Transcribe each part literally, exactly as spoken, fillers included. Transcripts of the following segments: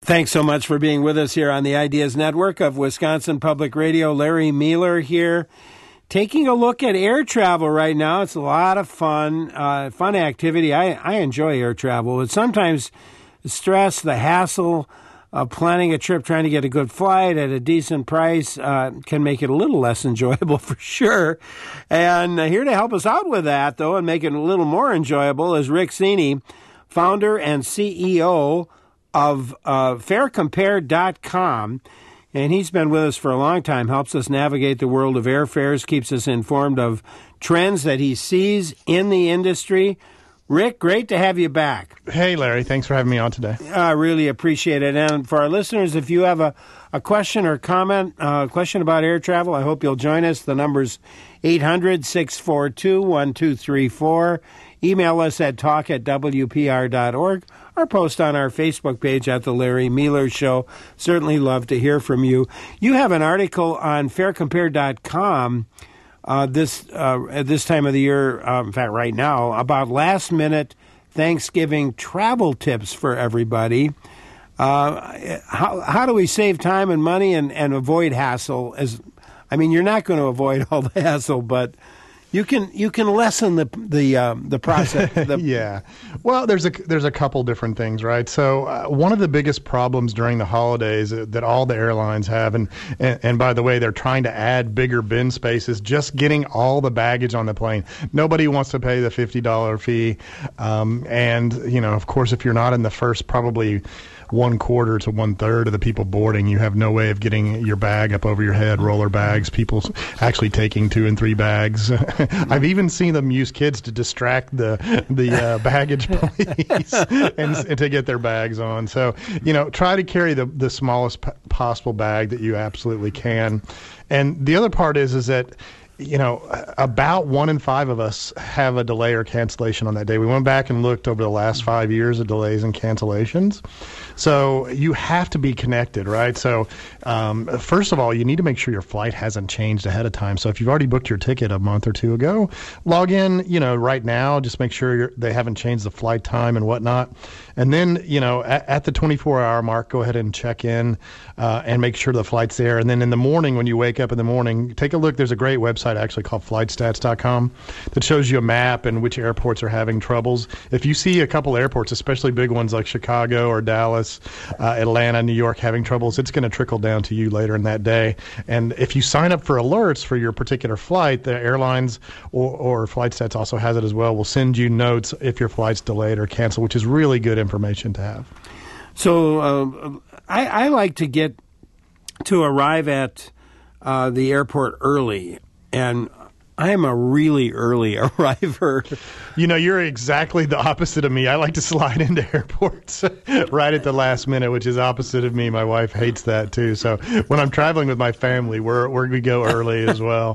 Thanks so much for being with us here on the Ideas Network of Wisconsin Public Radio. Larry Mueller here, taking a look at air travel right now. It's a lot of fun, uh, fun activity. I, I enjoy air travel, but sometimes the stress, the hassle of planning a trip, trying to get a good flight at a decent price uh, can make it a little less enjoyable for sure. And uh, here to help us out with that, though, and make it a little more enjoyable is Rick Cini, founder and C E O of uh, fare compare dot com. And he's been with us for a long time, helps us navigate the world of airfares, keeps us informed of trends that he sees in the industry. Rick, great to have you back. Hey, Larry. Thanks for having me on today. I really appreciate it. And for our listeners, if you have a, a question or comment, a uh, question about air travel, I hope you'll join us. The number's eight hundred, six four two, one two three four. Email us at talk at w p r dot org or post on our Facebook page at The Larry Mueller Show. Certainly love to hear from you. You have an article on fare compare dot com uh, this uh, at this time of the year, uh, in fact, right now, about last-minute Thanksgiving travel tips for everybody. Uh, how, how do we save time and money and, and avoid hassle? As I mean, you're not going to avoid all the hassle, but You can you can lessen the the um, the process. The yeah, well, there's a there's a couple different things, right? So uh, one of the biggest problems during the holidays that all the airlines have, and, and and by the way, they're trying to add bigger bin spaces, just getting all the baggage on the plane. Nobody wants to pay the fifty dollar fee, um, and you know, of course, if you're not in the first probably one quarter to one third of the people boarding, you have no way of getting your bag up over your head, roller bags, people actually taking two and three bags. I've even seen them use kids to distract the the uh, baggage police and, and to get their bags on. So, you know, try to carry the, the smallest p- possible bag that you absolutely can. And the other part is, is that, you know, about one in five of us have a delay or cancellation on that day. We went back and looked over the last five years of delays and cancellations. So you have to be connected, right? So um, first of all, you need to make sure your flight hasn't changed ahead of time. So if you've already booked your ticket a month or two ago, log in, you know, right now, just make sure you're, they haven't changed the flight time and whatnot. And then, you know, at, at the twenty-four hour mark, go ahead and check in uh, and make sure the flight's there. And then in the morning, when you wake up in the morning, take a look. There's a great website actually called flight stats dot com that shows you a map and which airports are having troubles. If you see a couple airports, especially big ones like Chicago or Dallas, uh, Atlanta, New York having troubles, it's going to trickle down to you later in that day. And if you sign up for alerts for your particular flight, the airlines or, or FlightStats also has it as well, will send you notes if your flight's delayed or canceled, which is really good information to have. So uh, I, I like to get to arrive at uh, the airport early. And I am a really early arriver. You know, you're exactly the opposite of me. I like to slide into airports right at the last minute, which is opposite of me. My wife hates that too. So when I'm traveling with my family, we're, we're we go early as well.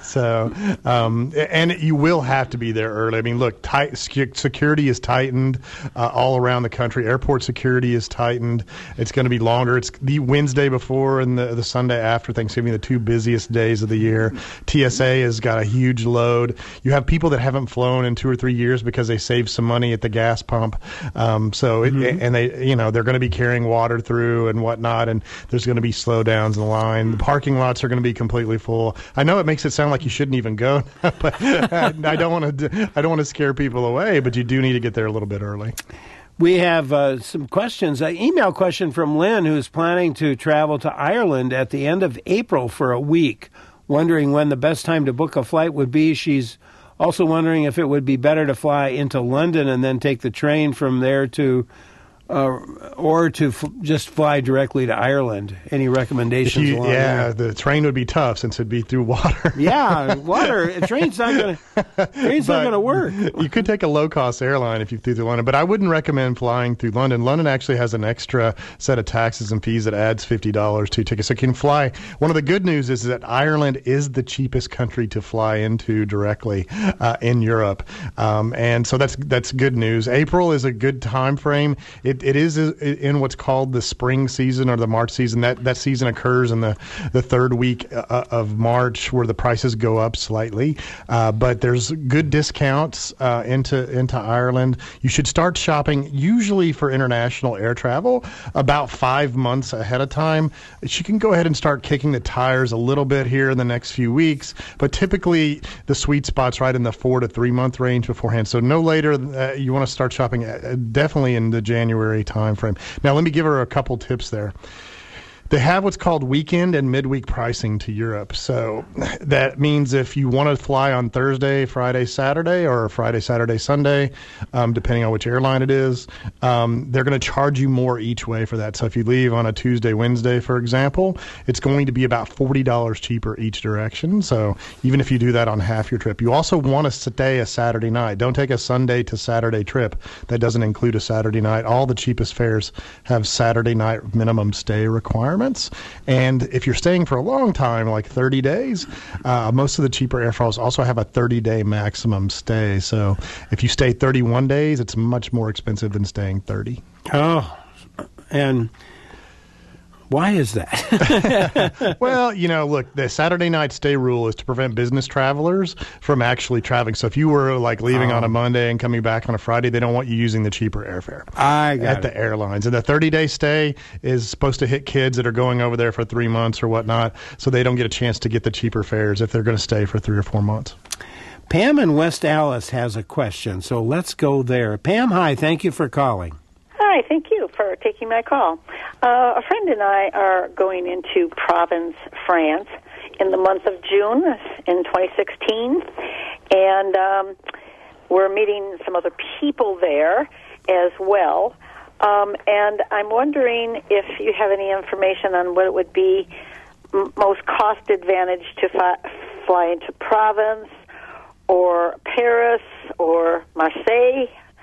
So um, and you will have to be there early. I mean, look, tight, security is tightened uh, all around the country. Airport security is tightened. It's going to be longer. It's the Wednesday before and the, the Sunday after Thanksgiving, the two busiest days of the year. T S A has got a huge load. You have people that haven't flown in two or three years because they saved some money at the gas pump. Um, so, it, mm-hmm. and they, you know, they're going to be carrying water through and whatnot, and there's going to be slowdowns in the line. The parking lots are going to be completely full. I know it makes it sound like you shouldn't even go, but I don't want to. I don't want to scare people away, but you do need to get there a little bit early. We have uh, some questions. An email question from Lynn, who's planning to travel to Ireland at the end of April for a week, wondering when the best time to book a flight would be. She's also wondering if it would be better to fly into London and then take the train from there to, uh, or to f- just fly directly to Ireland. Any recommendations? You, along yeah, there? The train would be tough since it'd be through water. Yeah, water. A train's not going to. Train's not going to work. You could take a low cost airline if you flew through London, but I wouldn't recommend flying through London. London actually has an extra set of taxes and fees that adds fifty dollars to tickets. So you can fly. One of the good news is that Ireland is the cheapest country to fly into directly uh, in Europe, um, and so that's that's good news. April is a good time frame. It it, it is in what's called the spring season or the March season. That that season occurs in the, the third week uh, of March, where the prices go up slightly. Uh, but there's good discounts uh, into into Ireland. You should start shopping usually for international air travel about five months ahead of time. You can go ahead and start kicking the tires a little bit here in the next few weeks, but typically the sweet spot's right in the four to three month range beforehand. So no later. Uh, you want to start shopping uh, definitely in the January timeframe. Now, let me give her a couple tips there. They have what's called weekend and midweek pricing to Europe. So that means if you want to fly on Thursday, Friday, Saturday, or Friday, Saturday, Sunday, um, depending on which airline it is, um, they're going to charge you more each way for that. So if you leave on a Tuesday, Wednesday, for example, it's going to be about forty dollars cheaper each direction. So even if you do that on half your trip, you also want to stay a Saturday night. Don't take a Sunday to Saturday trip. That doesn't include a Saturday night. All the cheapest fares have Saturday night minimum stay requirements. And if you're staying for a long time, like thirty days, uh, most of the cheaper airfares also have a thirty-day maximum stay. So if you stay thirty-one days, it's much more expensive than staying thirty. Oh, and why is that? Well, you know, look, the Saturday night stay rule is to prevent business travelers from actually traveling. So if you were like leaving um, on a Monday and coming back on a Friday, they don't want you using the cheaper airfare I got at it. the airlines. And the thirty-day stay is supposed to hit kids that are going over there for three months or whatnot, so they don't get a chance to get the cheaper fares if they're going to stay for three or four months. Pam in West Allis has a question, so let's go there. Pam, hi. Thank you for calling. Hi, thank you for taking my call. Uh, a friend and I are going into Provence, France, in the month of June in twenty sixteen, and um, we're meeting some other people there as well. Um, and I'm wondering if you have any information on what it would be m- most cost advantage to fi- fly into Provence or Paris or Marseille.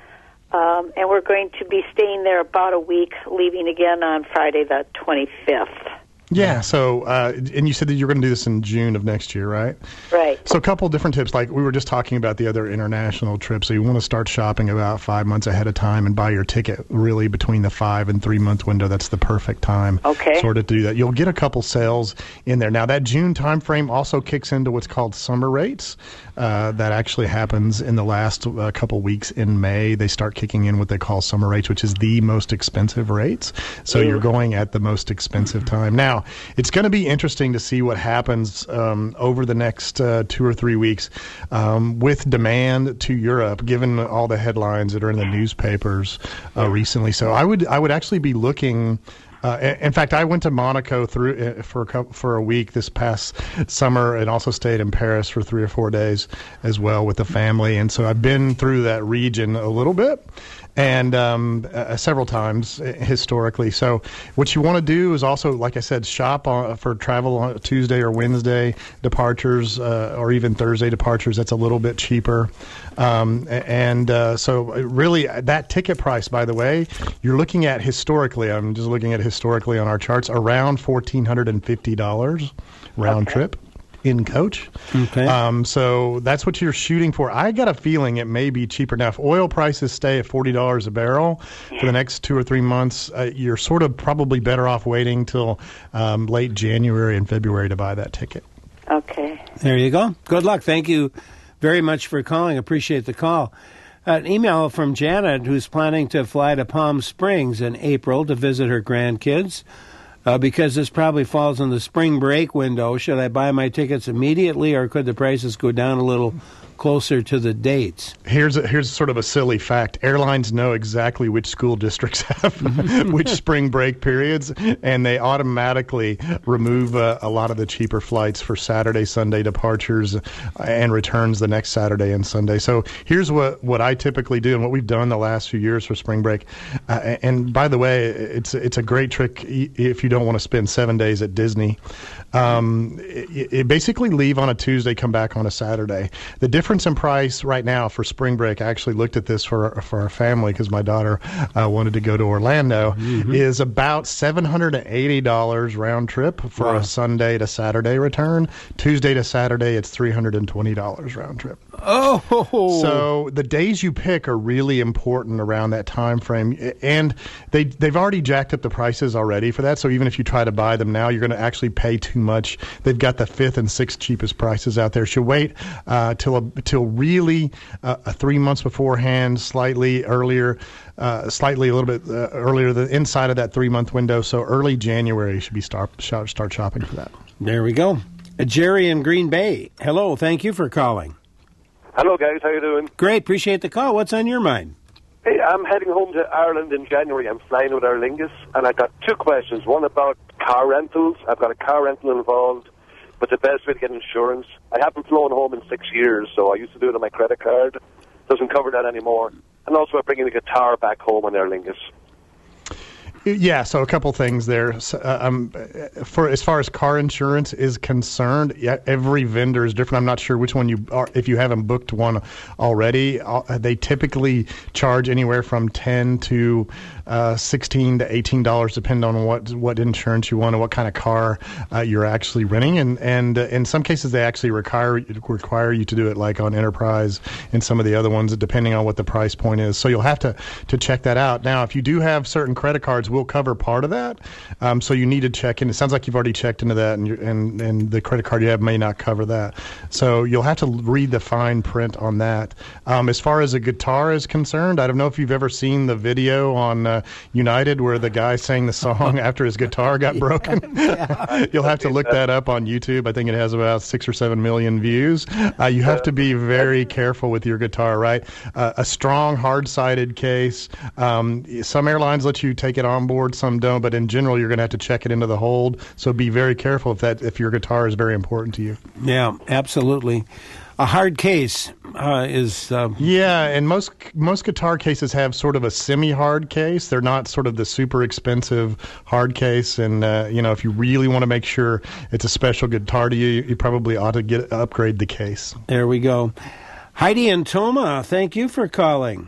Um, and we're going to be staying there about a week, leaving again on Friday the twenty-fifth. Yeah, so, uh, and you said that you're going to do this in June of next year, right? Right. So a couple different tips, like we were just talking about the other international trips. So you want to start shopping about five months ahead of time and buy your ticket really between the five and three month window. That's the perfect time okay. sort of to do that. You'll get a couple sales in there. Now, that June time frame also kicks into what's called summer rates. Uh, that actually happens in the last uh, couple weeks in May. They start kicking in what they call summer rates, which is the most expensive rates. So Ooh. You're going at the most expensive time. Now, it's going to be interesting to see what happens um, over the next uh, two or three weeks um, with demand to Europe, given all the headlines that are in the newspapers uh, recently. So I would I would actually be looking. Uh, in fact, I went to Monaco through uh, for a couple, for a week this past summer, and also stayed in Paris for three or four days as well with the family. And so I've been through that region a little bit, and um, uh, several times historically. So what you want to do is also, like I said, shop on, for travel on Tuesday or Wednesday departures, uh, or even Thursday departures. That's a little bit cheaper. Um, and uh, so really that ticket price, by the way, you're looking at historically, I'm just looking at historically on our charts, around one thousand four hundred fifty dollars round okay. trip. In coach. Okay. Um, so that's what you're shooting for. I got a feeling it may be cheaper. Now, if oil prices stay at forty dollars a barrel for the next two or three months, uh, you're sort of probably better off waiting till um, late January and February to buy that ticket. Okay. There you go. Good luck. Thank you very much for calling. Appreciate the call. An email from Janet, who's planning to fly to Palm Springs in April to visit her grandkids. Uh, because this probably falls in the spring break window, should I buy my tickets immediately, or could the prices go down a little closer to the dates? Here's a, here's sort of a silly fact. Airlines know exactly which school districts have which spring break periods, and they automatically remove uh, a lot of the cheaper flights for Saturday, Sunday departures and returns the next Saturday and Sunday. So here's what, what I typically do and what we've done the last few years for spring break. Uh, and by the way, it's, it's a great trick if you don't want to spend seven days at Disney. Um, it, it basically leave on a Tuesday, come back on a Saturday. The difference difference in price right now for spring break, I actually looked at this for, for our family because my daughter uh, wanted to go to Orlando, mm-hmm. is about seven hundred eighty dollars round trip for wow. a Sunday to Saturday return. Tuesday to Saturday, it's three hundred twenty dollars round trip. Oh! So the days you pick are really important around that time frame. And they, they've already jacked up the prices already for that. So even if you try to buy them now, you're going to actually pay too much. They've got the fifth and sixth cheapest prices out there. Should wait uh, till, a, till really uh, a three months beforehand, slightly earlier, uh, slightly a little bit uh, earlier, the inside of that three-month window. So early January, you should be start, start shopping for that. There we go. Uh, Jerry in Green Bay. Hello. Thank you for calling. Hello, guys. How you doing? Great. Appreciate the call. What's on your mind? Hey, I'm heading home to Ireland in January. I'm flying with Aer Lingus, and I've got two questions. One about car rentals. I've got a car rental involved, but the best way to get insurance. I haven't flown home in six years, so I used to do it on my credit card. Doesn't cover that anymore. And also I'm bringing the guitar back home on Aer Lingus. Yeah, so a couple things there. So, uh, um, for as far as car insurance is concerned, yeah, every vendor is different. I'm not sure which one you are. If you haven't booked one already, uh, they typically charge anywhere from ten to uh, sixteen to eighteen dollars, depending on what what insurance you want and what kind of car uh, you're actually renting. And and uh, in some cases, they actually require require you to do it, like on Enterprise and some of the other ones, depending on what the price point is. So you'll have to to check that out. Now, if you do have certain credit cards, will cover part of that. Um, so you need to check in. It sounds like you've already checked into that, and, and and the credit card you have may not cover that. So you'll have to read the fine print on that. Um, as far as a guitar is concerned, I don't know if you've ever seen the video on uh, United where the guy sang the song after his guitar got broken. Yeah. You'll have to look that up on YouTube. I think it has about six or seven million views. Uh, you have to be very careful with your guitar, right? Uh, a strong, hard-sided case. Um, some airlines let you take it on board, some don't, but in general you're going to have to check it into the hold, so be very careful if that if your guitar is very important to you. Yeah, absolutely. A hard case uh, is uh, yeah, and most most guitar cases have sort of a semi-hard case. They're not sort of the super expensive hard case, and uh, you know, if you really want to make sure it's a special guitar to you, you probably ought to get upgrade the case. There we go. Heidi and Toma, thank you for calling.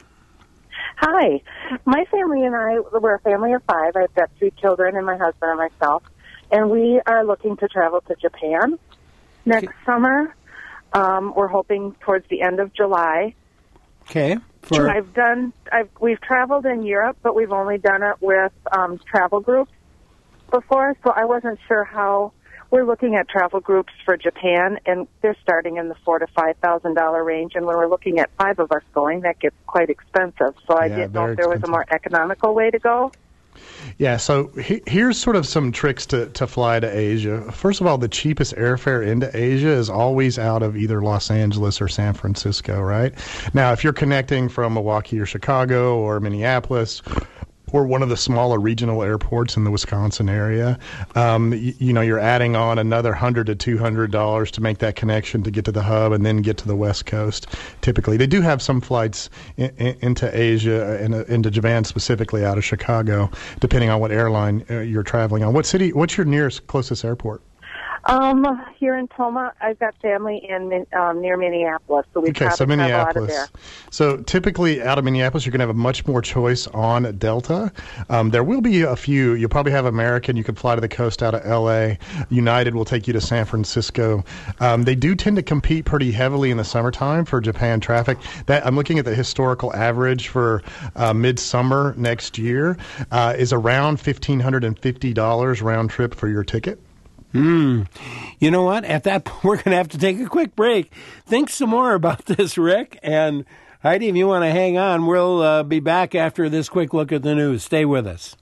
Hi. My family and I, we're a family of five. I've got three children and my husband and myself. And we are looking to travel to Japan next okay. summer. Um, we're hoping towards the end of July. Okay. For... I've done, I've, we've traveled in Europe, but we've only done it with um, travel groups before. So I wasn't sure how. We're looking at travel groups for Japan, and they're starting in the four to five thousand dollar range. And when we're looking at five of us going, that gets quite expensive. So I yeah, didn't know if there expensive. was a more economical way to go. Yeah, so he, here's sort of some tricks to, to fly to Asia. First of all, the cheapest airfare into Asia is always out of either Los Angeles or San Francisco, right? Now, if you're connecting from Milwaukee or Chicago or Minneapolis, or one of the smaller regional airports in the Wisconsin area, um, you, you know, you're adding on another one hundred to two hundred dollars to make that connection to get to the hub and then get to the West Coast. Typically, they do have some flights in, in, into Asia and uh, into Japan, specifically out of Chicago, depending on what airline uh, you're traveling on. What city? What's your nearest closest airport? Um, here in Toma, I've got family in um, near Minneapolis, so we okay, travel, so Minneapolis. travel out of there. So typically out of Minneapolis, you're going to have a much more choice on Delta. Um, there will be a few. You'll probably have American. You can fly to the coast out of L A. United will take you to San Francisco. Um, they do tend to compete pretty heavily in the summertime for Japan traffic. That I'm looking at the historical average for uh, midsummer next year uh, is around fifteen hundred fifty dollars round trip for your ticket. Hmm. You know what? At that point, we're going to have to take a quick break. Think some more about this, Rick. And Heidi, if you want to hang on, we'll uh, be back after this quick look at the news. Stay with us.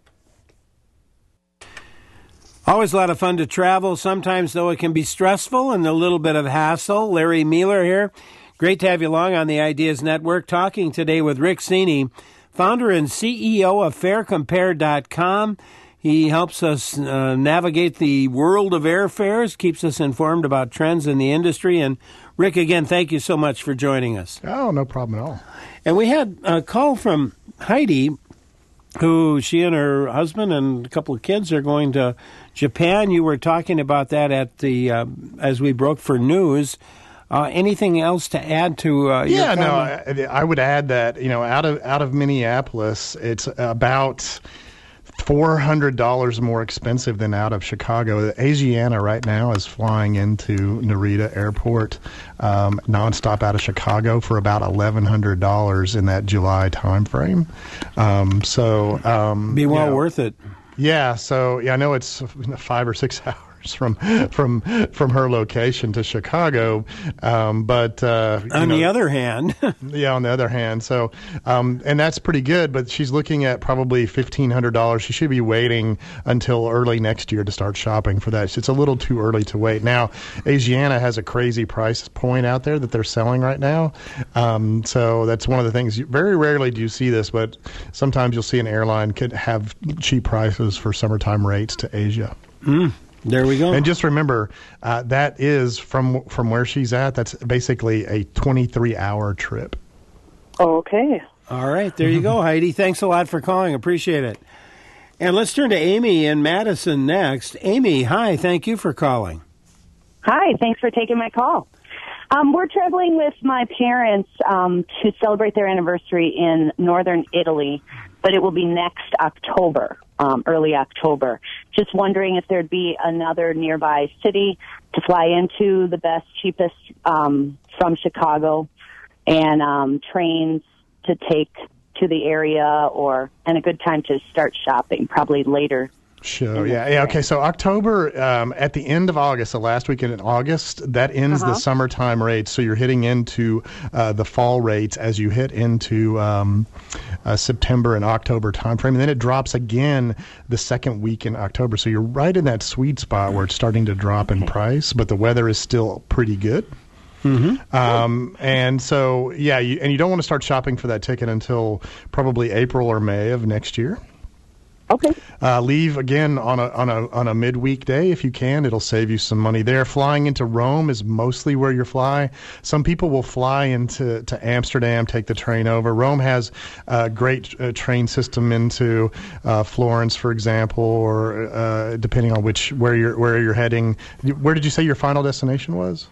Always a lot of fun to travel. Sometimes, though, it can be stressful and a little bit of hassle. Larry Meiler here. Great to have you along on the Ideas Network, talking today with Rick Cini, founder and C E O of Fare Compare dot com. He helps us uh, navigate the world of airfares, keeps us informed about trends in the industry. And Rick, again, thank you so much for joining us. Oh, no problem at all. And we had a call from Heidi, who she and her husband and a couple of kids are going to Japan. You were talking about that at the uh, as we broke for news. Uh, anything else to add to? Uh, your yeah, no, comment? I, I would add that you know out of out of Minneapolis, it's about four hundred dollars more expensive than out of Chicago. Asiana right now is flying into Narita Airport um, nonstop out of Chicago for about eleven hundred dollars in that July time frame. Um, so um, be well you know, worth it. Yeah, so yeah, I know it's five or six hours from from from her location to Chicago, um, but uh, on know, the other hand, yeah, on the other hand, so um, and that's pretty good. But she's looking at probably fifteen hundred dollars. She should be waiting until early next year to start shopping for that. It's a little too early to wait. Now, Asiana has a crazy price point out there that they're selling right now, um, so that's one of the things. Very rarely do you see this, but sometimes you'll see an airline could have cheap prices for summertime rates to Asia. Mm. There we go. And just remember, uh, that is from from where she's at. That's basically a twenty-three hour trip. Okay. All right. There you go, Heidi. Thanks a lot for calling. Appreciate it. And let's turn to Amy in Madison next. Amy, hi. Thank you for calling. Hi. Thanks for taking my call. Um, we're traveling with my parents um, to celebrate their anniversary in northern Italy, but it will be next October, um, early October. Just wondering if there'd be another nearby city to fly into, the best, cheapest um, from Chicago, and um, trains to take to the area, or and a good time to start shopping, probably later. Sure. Yeah. Yeah. Okay. So October, um, at the end of August, the last weekend in August, that ends Uh-huh. the summertime rates. So you're hitting into uh, the fall rates as you hit into um, uh, September and October timeframe, and then it drops again the second week in October. So you're right in that sweet spot where it's starting to drop in price, but the weather is still pretty good. Mm-hmm. Um, and so, yeah, you, and you don't want to start shopping for that ticket until probably April or May of next year. Okay. Uh, leave again on a on a on a midweek day if you can. It'll save you some money there. Flying into Rome is mostly where you fly. Some people will fly into to Amsterdam, take the train over. Rome has a great uh, train system into uh, Florence, for example, or uh, depending on which where you're where you're heading. Where did you say your final destination was?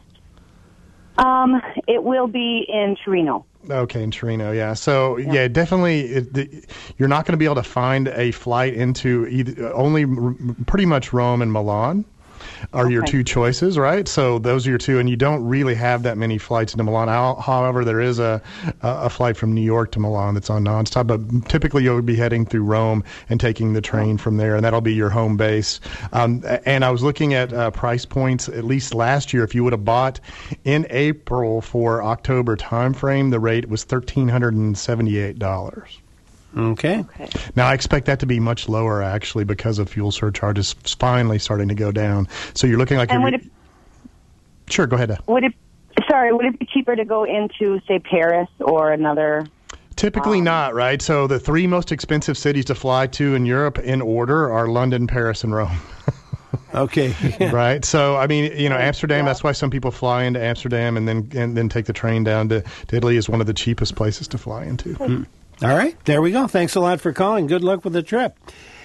Um, it will be in Torino. Okay, in Torino, yeah. So, yeah, yeah definitely, it, the, you're not going to be able to find a flight into either, only r- pretty much Rome and Milan are okay. your two choices, right? So those are your two, and you don't really have that many flights into Milan. However, there is a a flight from New York to Milan that's on nonstop, but typically you'll be heading through Rome and taking the train from there, and that'll be your home base. Um, and I was looking at uh, price points, at least last year, if you would have bought in April for October timeframe, the rate was one thousand three hundred seventy-eight dollars. Okay. okay. Now, I expect that to be much lower, actually, because of fuel surcharges finally starting to go down. So you're looking like... And you're, would it, sure, go ahead. Would it, sorry, would it be cheaper to go into, say, Paris or another... Typically um, not, right? So the three most expensive cities to fly to in Europe in order are London, Paris, and Rome. Okay. Right. So, I mean, you know, Amsterdam, yeah. that's why some people fly into Amsterdam and then and then take the train down to, to Italy is one of the cheapest places to fly into. Mm. All right. There we go. Thanks a lot for calling. Good luck with the trip.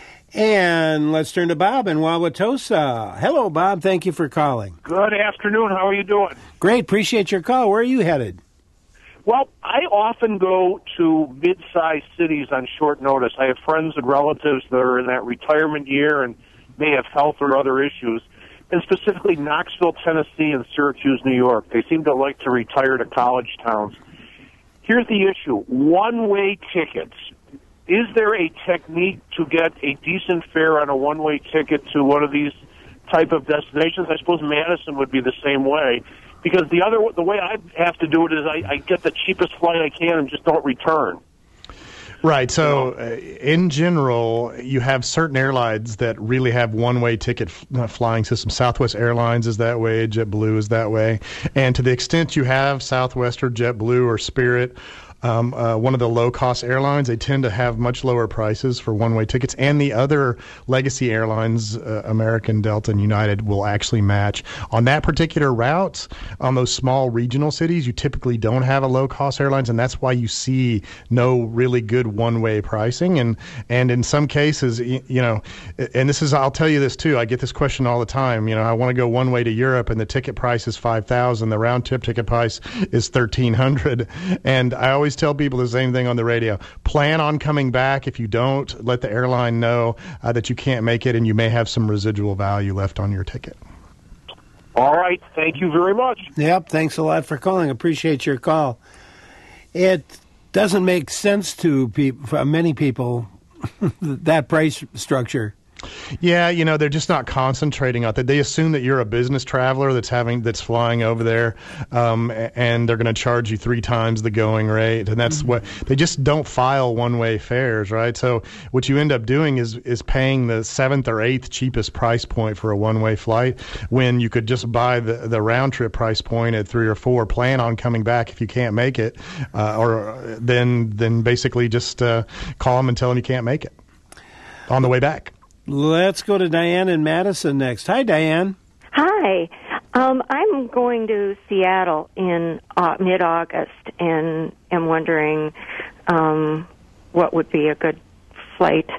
And let's turn to Bob in Wauwatosa. Hello, Bob. Thank you for calling. Good afternoon. How are you doing? Great. Appreciate your call. Where are you headed? Well, I often go to mid-sized cities on short notice. I have friends and relatives that are in that retirement year and may have health or other issues, and specifically Knoxville, Tennessee, and Syracuse, New York. They seem to like to retire to college towns. Here's the issue. One-way tickets. Is there a technique to get a decent fare on a one-way ticket to one of these type of destinations? I suppose Madison would be the same way. Because the other, the way I have to do it is I, I get the cheapest flight I can and just don't return. Right. So, uh, in general, you have certain airlines that really have one-way ticket f- uh, flying systems. Southwest Airlines is that way. JetBlue is that way. And to the extent you have Southwest or JetBlue or Spirit, um, uh, one of the low-cost airlines, they tend to have much lower prices for one-way tickets, and the other legacy airlines, uh, American, Delta, and United, will actually match. On that particular route, on those small regional cities, you typically don't have a low-cost airlines, and that's why you see no really good one-way pricing. And and in some cases, you, you know, and this is, I'll tell you this too, I get this question all the time. You know, I want to go one way to Europe, and the ticket price is five thousand dollars. The round-trip ticket price is thirteen hundred dollars. And I always tell people the same thing on the radio. Plan on coming back. If you don't, let the airline know uh, that you can't make it, and you may have some residual value left on your ticket. All right. Thank you very much. Yep. Thanks a lot for calling. Appreciate your call. It doesn't make sense to pe- for many people, that price structure. Yeah, you know, they're just not concentrating on that. They assume that you're a business traveler that's having that's flying over there, um, and they're going to charge you three times the going rate, and that's mm-hmm. what they just don't file one-way fares, right? So what you end up doing is is paying the seventh or eighth cheapest price point for a one-way flight when you could just buy the the round trip price point at three or four. Plan on coming back if you can't make it, uh, or then then basically just uh, call them and tell them you can't make it on the way back. Let's go to Diane in Madison next. Hi, Diane. Hi. Um, I'm going to Seattle in uh, mid-August and am wondering um, what would be a good flight.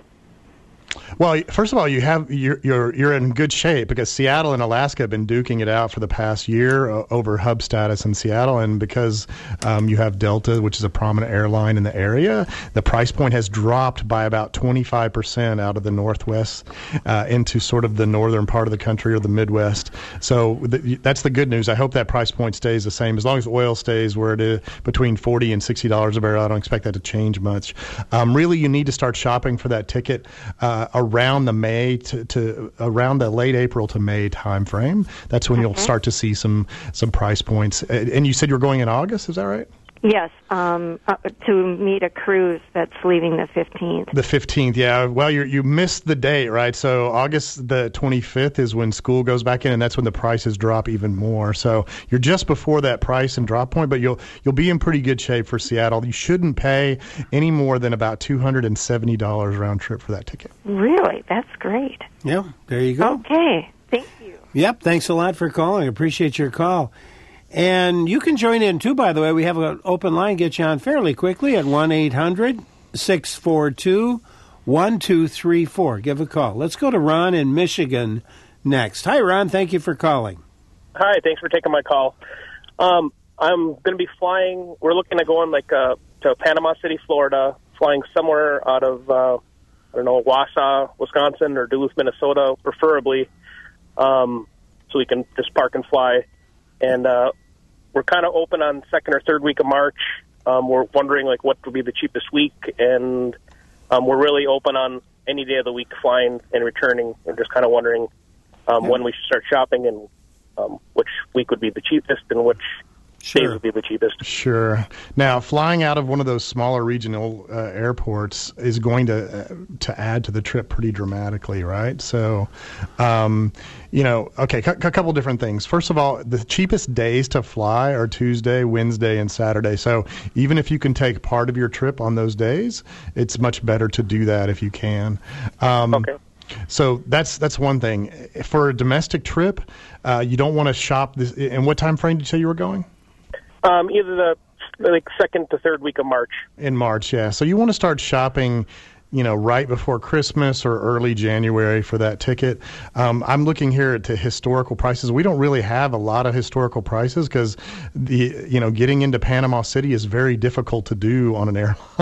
Well, first of all, you have you're you're you're in good shape because Seattle and Alaska have been duking it out for the past year uh, over hub status in Seattle, and because um, you have Delta, which is a prominent airline in the area, the price point has dropped by about twenty-five percent out of the Northwest uh, into sort of the northern part of the country or the Midwest. So th- that's the good news. I hope that price point stays the same as long as oil stays where it is between forty and sixty dollars a barrel. I don't expect that to change much. Um, really, you need to start shopping for that ticket Uh, around the May to, to around the late April to May time frame. That's when okay. you'll start to see some some price points. And you said you're going in August, is that right? Yes, um, uh, to meet a cruise that's leaving the fifteenth. The fifteenth, yeah. Well, you you missed the date, right? So August the twenty-fifth is when school goes back in, and that's when the prices drop even more. So you're just before that price and drop point, but you'll you'll be in pretty good shape for Seattle. You shouldn't pay any more than about two hundred seventy dollars round trip for that ticket. Really? That's great. Yeah, there you go. Okay, thank you. Yep, thanks a lot for calling. Appreciate your call. And you can join in, too, by the way. We have an open line. Get you on fairly quickly at one eight hundred six four two one two three four. Give a call. Let's go to Ron in Michigan next. Hi, Ron. Thank you for calling. Hi. Thanks for taking my call. Um, I'm going to be flying. We're looking at going like uh, to Panama City, Florida, flying somewhere out of, uh, I don't know, Wausau, Wisconsin, or Duluth, Minnesota, preferably, um, so we can just park and fly. And uh, we're kind of open on second or third week of March. Um, we're wondering like what would be the cheapest week, and um, we're really open on any day of the week flying and returning. We're just kind of wondering um, yeah. when we should start shopping and um, which week would be the cheapest and which Sure. days would be the cheapest. Sure. Now, flying out of one of those smaller regional uh, airports is going to uh, to add to the trip pretty dramatically, right? So, um, you know, okay, a c- couple different things. First of all, the cheapest days to fly are Tuesday, Wednesday, and Saturday. So even if you can take part of your trip on those days, it's much better to do that if you can. Um, okay. So that's that's one thing. For a domestic trip, uh, you don't want to shop this. And what time frame did you say you were going? Um, either the like second to third week of March. In March, yeah. So you want to start shopping, you know, right before Christmas or early January for that ticket. Um, I'm looking here at the historical prices. We don't really have a lot of historical prices because the you know getting into Panama City is very difficult to do on an airline.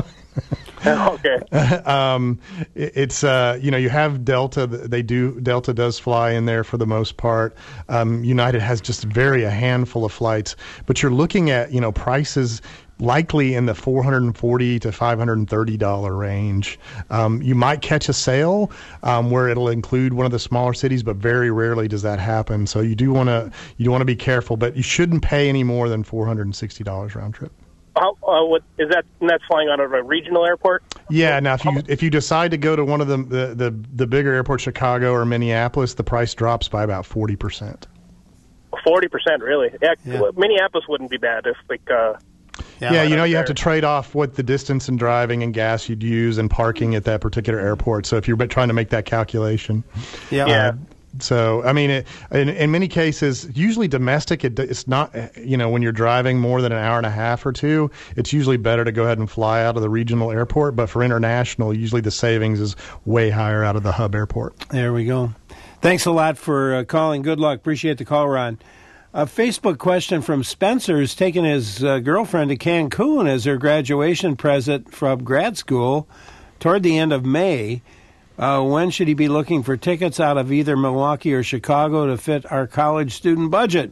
Okay. um, it, it's uh, you know you have Delta. They do Delta does fly in there for the most part. Um, United has just very a handful of flights, but you're looking at you know prices likely in the four hundred forty to five hundred thirty dollars range. Um, you might catch a sale um, where it'll include one of the smaller cities, but very rarely does that happen. So you do want to you do want to be careful, but you shouldn't pay any more than four hundred sixty dollars round trip. How, uh, what is that? And that's flying out of a regional airport? Yeah. Now, if you if you decide to go to one of the the, the, the bigger airports, Chicago or Minneapolis, the price drops by about forty percent. Forty percent, really? Yeah, yeah. Minneapolis wouldn't be bad if like. Uh, Yeah, yeah you know, you have to trade off what the distance and driving and gas you'd use and parking at that particular airport. So if you're trying to make that calculation. Yeah. Uh, So, I mean, it, in, in many cases, usually domestic, it, it's not, you know, when you're driving more than an hour and a half or two, it's usually better to go ahead and fly out of the regional airport. But for international, usually the savings is way higher out of the hub airport. There we go. Thanks a lot for uh, calling. Good luck. Appreciate the call, Ron. A Facebook question from Spencer is taking his uh, girlfriend to Cancun as her graduation present from grad school toward the end of May. Uh, when should he be looking for tickets out of either Milwaukee or Chicago to fit our college student budget?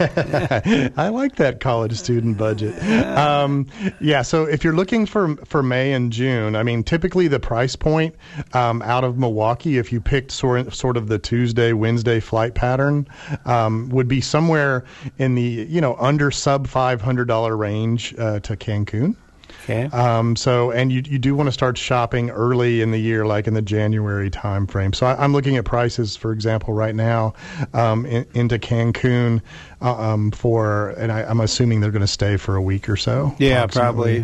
I like that college student budget. Um, yeah, so if you're looking for for May and June, I mean, typically the price point um, out of Milwaukee, if you picked sort sort of the Tuesday, Wednesday flight pattern, um, would be somewhere in the, you know, under sub five hundred dollars range uh, to Cancun. Okay. Um, so, and you you do want to start shopping early in the year, like in the January time frame. So I, I'm looking at prices, for example, right now um, in, into Cancun uh, um, for, and I, I'm assuming they're going to stay for a week or so. Yeah, probably.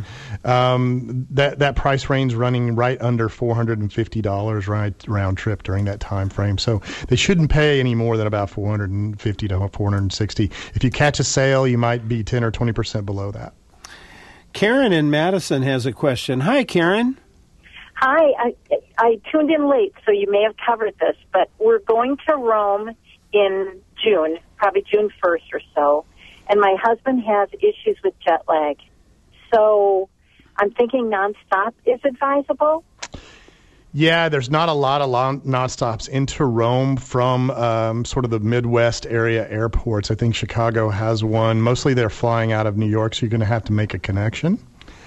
Um, that that price range running right under four hundred fifty dollars right round trip during that time frame. So they shouldn't pay any more than about four hundred fifty to four hundred sixty. If you catch a sale, you might be ten or twenty percent below that. Karen in Madison has a question. Hi, Karen. Hi. I, I tuned in late, so you may have covered this, but we're going to Rome in June, probably June first or so, and my husband has issues with jet lag. So I'm thinking nonstop is advisable. Yeah, there's not a lot of long, nonstops into Rome from um, sort of the Midwest area airports. I think Chicago has one. Mostly they're flying out of New York, so you're going to have to make a connection.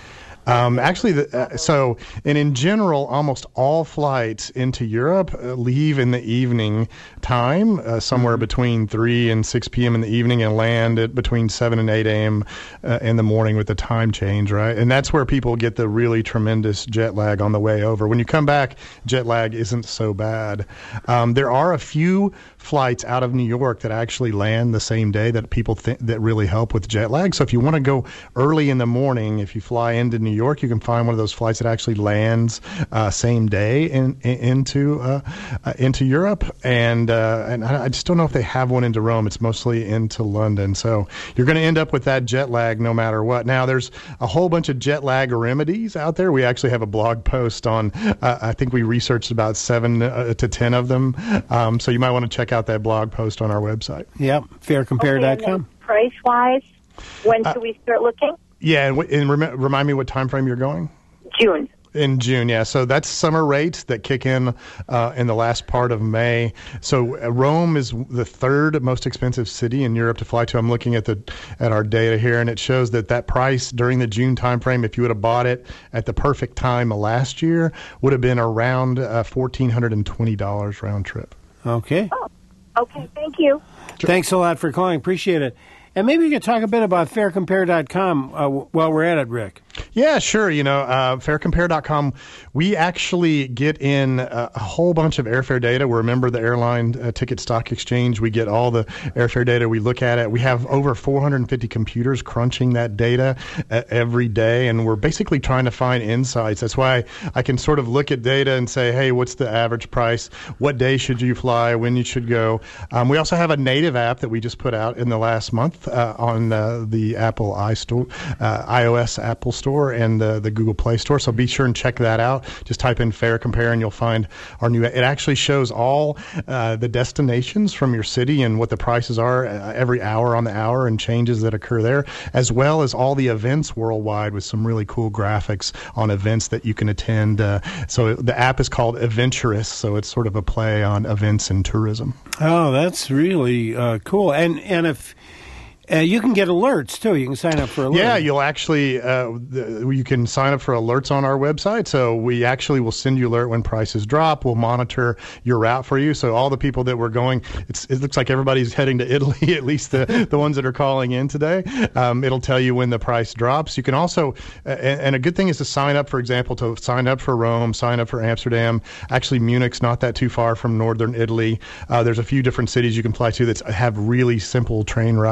Um, actually, the, uh, so, and in general, almost all flights into Europe uh, leave in the evening time, uh, somewhere mm-hmm. between three and six p.m. in the evening, and land at between seven and eight a.m. Uh, in the morning with the time change, right? And that's where people get the really tremendous jet lag on the way over. When you come back, jet lag isn't so bad. Um, there are a few flights out of New York that actually land the same day that people think that really help with jet lag. So if you want to go early in the morning, if you fly into New York, you can find one of those flights that actually lands uh, same day in, in, into uh, uh, into Europe, and uh, and I just don't know if they have one into Rome. It's mostly into London, so you're going to end up with that jet lag no matter what. Now, there's a whole bunch of jet lag remedies out there. We actually have a blog post on. Uh, I think we researched about seven uh, to ten of them, um, so you might want to check out that blog post on our website. Yep, fair compare dot com. Okay, price wise, when should uh, we start looking? Yeah, and, and rem- remind me what time frame you're going? June. In June, yeah. So that's summer rates that kick in uh, in the last part of May. So uh, Rome is the third most expensive city in Europe to fly to. I'm looking at the at our data here, and it shows that that price during the June time frame, if you would have bought it at the perfect time last year, would have been around uh, one thousand four hundred twenty dollars round trip. Okay. Oh, okay. Thank you. Sure. Thanks a lot for calling. Appreciate it. And maybe we could talk a bit about fair compare dot com uh, while we're at it, Rick. Yeah, sure. You know, uh, fair compare dot com, we actually get in a, a whole bunch of airfare data. We're a member of the Airline uh, Ticket Stock Exchange. We get all the airfare data. We look at it. We have over four hundred fifty computers crunching that data uh, every day, and we're basically trying to find insights. That's why I can sort of look at data and say, hey, what's the average price? What day should you fly? When you should go? Um, we also have a native app that we just put out in the last month uh, on uh, the Apple iStore, uh, iOS Apple Store, and the, the Google Play Store. So be sure and check that out. Just type in Fair Compare and you'll find our new, it actually shows all uh, the destinations from your city and what the prices are uh, every hour on the hour and changes that occur there, as well as all the events worldwide with some really cool graphics on events that you can attend. Uh, so the app is called Adventurous, so it's sort of a play on events and tourism. Oh, that's really uh, cool. And, and if Uh, you can get alerts, too. You can sign up for alerts. Yeah, you'll actually, uh, the, you can sign up for alerts on our website. So we actually will send you alert when prices drop. We'll monitor your route for you. So all the people that we're going, it's, it looks like everybody's heading to Italy, at least the, the ones that are calling in today. Um, it'll tell you when the price drops. You can also, uh, and, and a good thing is to sign up, for example, to sign up for Rome, sign up for Amsterdam. Actually, Munich's not that too far from northern Italy. Uh, there's a few different cities you can fly to that have really simple train rides in.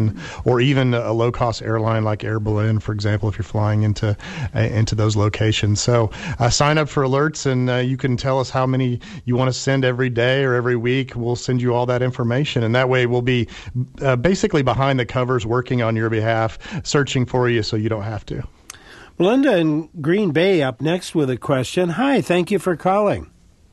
can, or even a low-cost airline like Air Berlin, for example, if you're flying into uh, into those locations. So uh, sign up for alerts, and uh, you can tell us how many you want to send every day or every week. We'll send you all that information, and that way we'll be uh, basically behind the covers working on your behalf, searching for you so you don't have to. Melinda in Green Bay up next with a question. Hi, thank you for calling.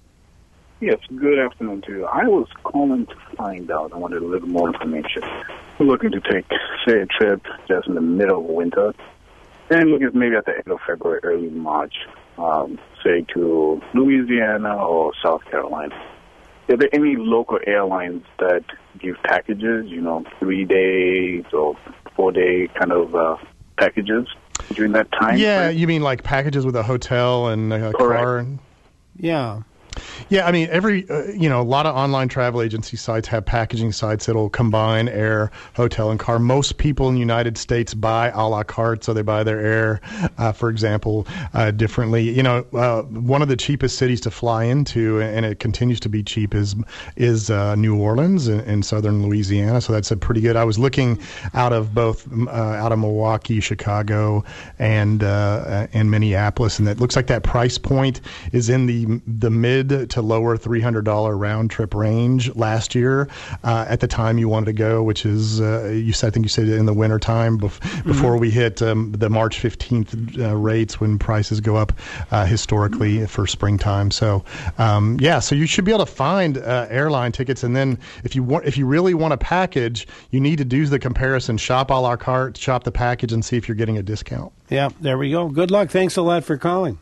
Yes, good afternoon to you. I was calling to find out. I wanted a little more information. We're looking to take, say, a trip just in the middle of winter, and looking at maybe at the end of February, early March, um, say to Louisiana or South Carolina. Are there any local airlines that give packages, you know, three days or four day kind of uh, packages during that time? Yeah, frame? you mean like packages with a hotel and a Correct. car? And... Yeah. Yeah, I mean, every, uh, you know, a lot of online travel agency sites have packaging sites that'll combine air, hotel, and car. Most people in the United States buy a la carte, so they buy their air, uh, for example, uh, differently. You know, uh, one of the cheapest cities to fly into, and it continues to be cheap, is is uh, New Orleans in, in southern Louisiana, so that's a pretty good. I was looking out of both, uh, out of Milwaukee, Chicago, and uh, and Minneapolis, and it looks like that price point is in the the mid to lower three hundred dollars round trip range last year uh, at the time you wanted to go, which is, uh, you said, I think you said in the winter time bef- mm-hmm. before we hit um, the March fifteenth uh, rates when prices go up uh, historically for springtime. So, um, yeah, so you should be able to find uh, airline tickets. And then if you want, if you really want a package, you need to do the comparison, shop a la carte, shop the package, and see if you're getting a discount. Yeah, there we go. Good luck. Thanks a lot for calling.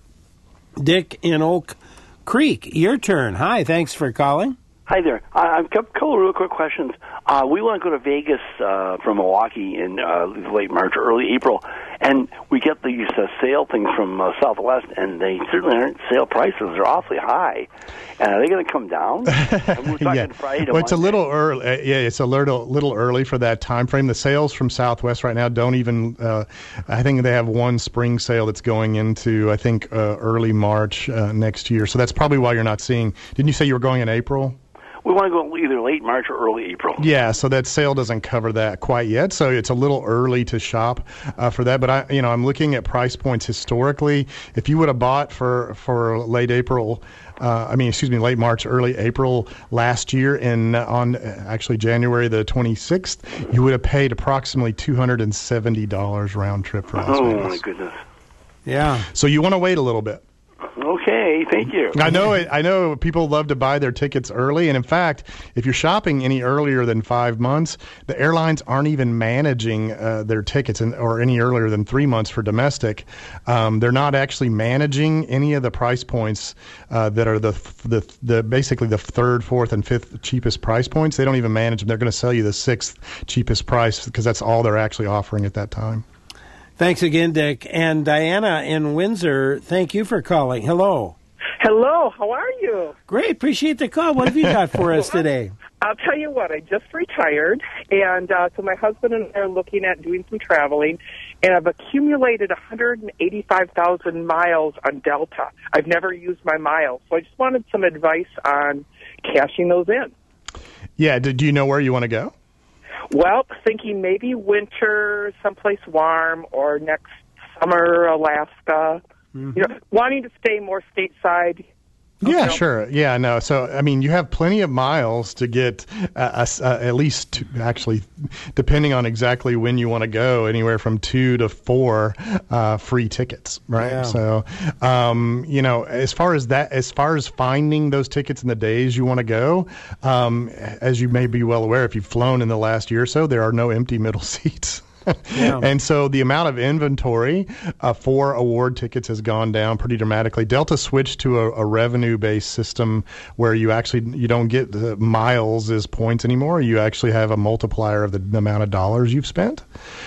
Dick in Oak Creek, your turn. Hi, thanks for calling. Hi there. Uh, I've got a couple of real quick questions. Uh, we want to go to Vegas uh, from Milwaukee in uh, late March or early April, and we get these uh, sale things from uh, Southwest, and they certainly aren't sale prices. They're awfully high. And are they going to come down? And we're talking yeah. Friday to well, it's a Monday. little early. Uh, yeah, it's a little little early for that time frame. The sales from Southwest right now don't even. Uh, I think they have one spring sale that's going into I think uh, early March uh, next year. So that's probably why you're not seeing. Didn't you say you were going in April? We want to go either late March or early April. Yeah, so that sale doesn't cover that quite yet. So it's a little early to shop uh, for that. But I, you know, I'm looking at price points historically. If you would have bought for for late April. Uh, I mean, excuse me, late March, early April last year, and on uh, actually January the twenty-sixth, you would have paid approximately two hundred seventy dollars round trip for Las Oh, Vegas. my goodness. Yeah. So you want to wait a little bit. Okay, thank you. I know it, I know people love to buy their tickets early, and in fact, if you're shopping any earlier than five months, the airlines aren't even managing uh, their tickets, in, or any earlier than three months for domestic. Um, they're not actually managing any of the price points uh, that are the, the the basically the third, fourth, and fifth cheapest price points. They don't even manage them. They're going to sell you the sixth cheapest price because that's all they're actually offering at that time. Thanks again, Dick. And Diana in Windsor, thank you for calling. Hello. Hello, how are you? Great, appreciate the call. What have you got for us today? I'll tell you what, I just retired, and uh, so my husband and I are looking at doing some traveling, and I've accumulated one hundred eighty-five thousand miles on Delta. I've never used my miles, so I just wanted some advice on cashing those in. Yeah, do, do you know where you want to go? Well, thinking maybe winter, someplace warm, or next summer, Alaska. Mm-hmm. You know, wanting to stay more stateside. Yeah, know? sure. Yeah, no. So, I mean, you have plenty of miles to get uh, uh, at least, two, actually, depending on exactly when you want to go, anywhere from two to four uh, free tickets, right? Yeah. So, um, you know, as far as that, as far as finding those tickets in the days you want to go, um, as you may be well aware, if you've flown in the last year or so, there are no empty middle seats. Yeah. And so the amount of inventory uh, for award tickets has gone down pretty dramatically. Delta switched to a, a revenue-based system where you actually you don't get the miles as points anymore. You actually have a multiplier of the, the amount of dollars you've spent.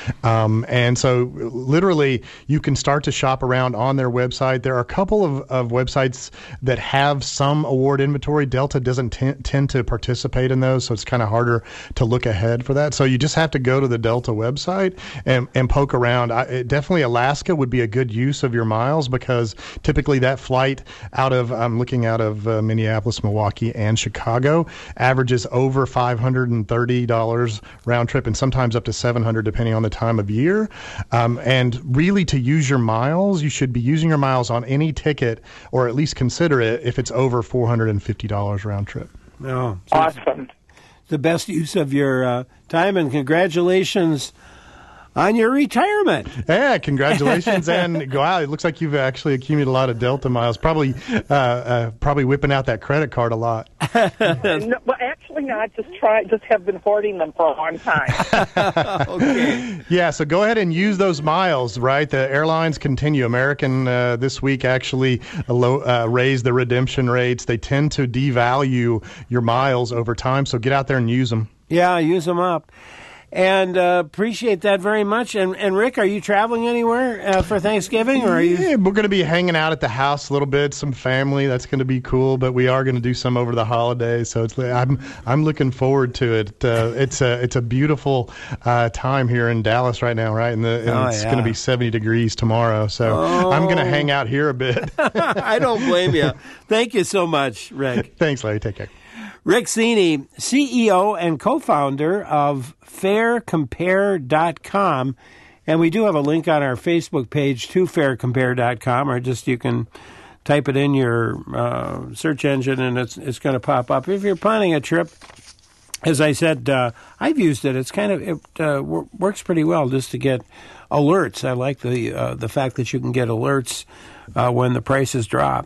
Um, and so literally you can start to shop around on their website. There are a couple of, of websites that have some award inventory. Delta doesn't t- tend to participate in those, so it's kind of harder to look ahead for that. So you just have to go to the Delta website it and, and poke around. I, it, definitely Alaska would be a good use of your miles because typically that flight out of, I'm looking out of uh, Minneapolis, Milwaukee, and Chicago averages over five hundred thirty dollars round trip and sometimes up to seven hundred dollars depending on the time of year. Um, and really to use your miles, you should be using your miles on any ticket or at least consider it if it's over four hundred fifty dollars round trip. Oh, so Awesome. the best use of your uh, time, and congratulations on your retirement. Yeah, congratulations, and wow, it looks like you've actually accumulated a lot of Delta miles. Probably, uh, uh, probably whipping out that credit card a lot. no, well, actually not. Just try. Just have been hoarding them for a long time. Okay. Yeah, so go ahead and use those miles, right? The airlines continue. American uh, this week actually low, uh, raised the redemption rates. They tend to devalue your miles over time, so get out there and use them. Yeah, use them up. And uh, appreciate that very much. And, and Rick, are you traveling anywhere uh, for Thanksgiving, or are you? Yeah, we're going to be hanging out at the house a little bit. Some family, that's going to be cool. But we are going to do some over the holidays. So it's I'm I'm looking forward to it. Uh, it's a it's a beautiful uh, time here in Dallas right now, right? And, the, and Oh, it's yeah. going to be seventy degrees tomorrow. So Oh. I'm going to hang out here a bit. I don't blame you. Thank you so much, Rick. Thanks, Larry. Take care. Rick Cini, C E O and co-founder of fair compare dot com. And we do have a link on our Facebook page to fair compare dot com, or just you can type it in your uh, search engine and it's it's going to pop up. If you're planning a trip, as I said, uh, I've used it. It's kind of, it uh, w- works pretty well just to get alerts. I like the, uh, the fact that you can get alerts uh, when the prices drop.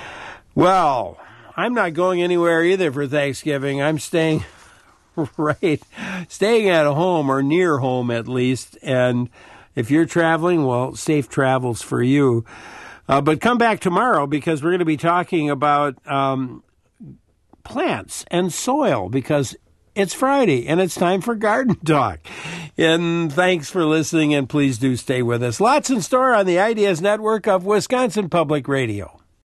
Well, I'm not going anywhere either for Thanksgiving. I'm staying right, staying at home or near home at least. And if you're traveling, well, safe travels for you. Uh, but come back tomorrow because we're going to be talking about um, plants and soil because it's Friday and it's time for Garden Talk. And thanks for listening, and please do stay with us. Lots in store on the Ideas Network of Wisconsin Public Radio.